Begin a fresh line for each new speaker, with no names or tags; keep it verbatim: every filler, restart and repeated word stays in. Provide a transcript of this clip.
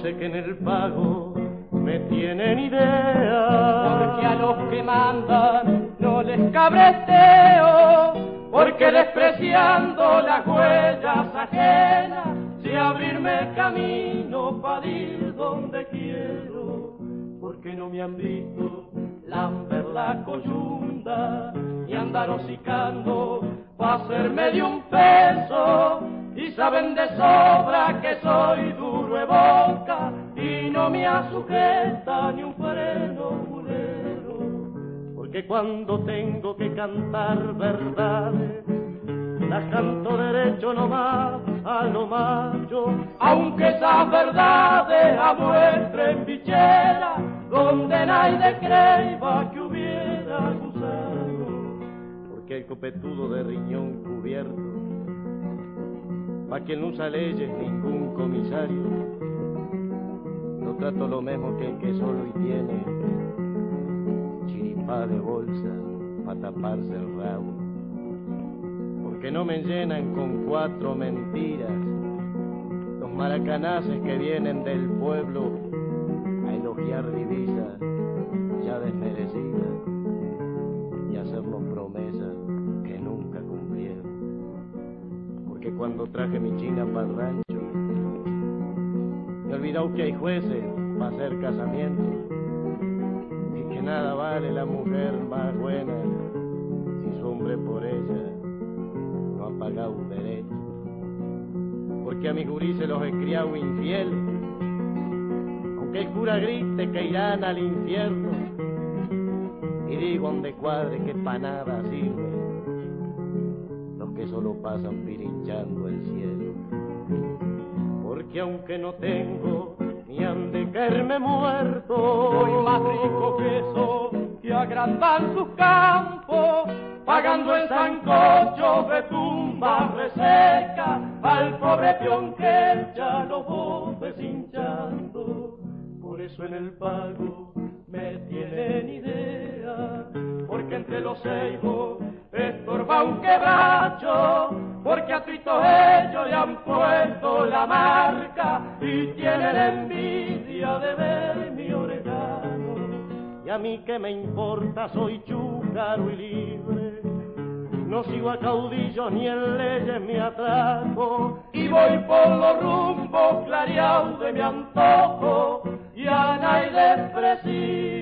sé que en el pago me tienen idea.
Porque a los que mandan no les cabreteo, porque despreciando las huellas ajenas, sé abrirme camino para ir donde quiero. Porque no me han visto lamber la coyunda y andar hocicando pa' hacerme de un peso, y saben de sobra que soy duro de boca y no me asujeta ni un freno mulero.
Porque cuando tengo que cantar verdades, las canto derecho nomás a lo macho,
aunque esas verdades amuestren bichera donde nadie creyva que hubiera gusano.
Porque el copetudo de riñón cubierto, pa' quien no usa leyes ningún comisario, no trato lo mismo que el que solo y tiene chiripá de bolsa pa' taparse el rabo. Porque no me llenan con cuatro mentiras los maracanaces que vienen del pueblo a elogiar divisas ya desmerecidas y hacernos promesas que nunca cumplieron. Porque cuando traje mi china para el rancho, me he olvidado que hay jueces para hacer casamientos y que nada vale la mujer más buena si su hombre por ella no ha pagado un derecho. Porque a mis gurises los he criado infieles, aunque el cura grite que irán al infierno, y digo donde cuadre que pa' nada sirve los que solo pasan pirinchando el cielo. Porque aunque no tengo ni han de caerme muerto,
soy más rico que esos que agrandan sus campos, pagando en sancochos de tumbas resecas al pobre peón que ya lo voy deshinchando. Por eso en el pago me tienen idea, porque entre los ceibos estorba un quebracho, porque a todos ellos le han puesto la marca y tienen envidia de ver mi orellano.
Y a mí que me importa, soy chúcaro y libre, no sigo a caudillos ni en leyes me atraco,
y voy por los rumbos clareados de mi antojo y a nadie desprecio.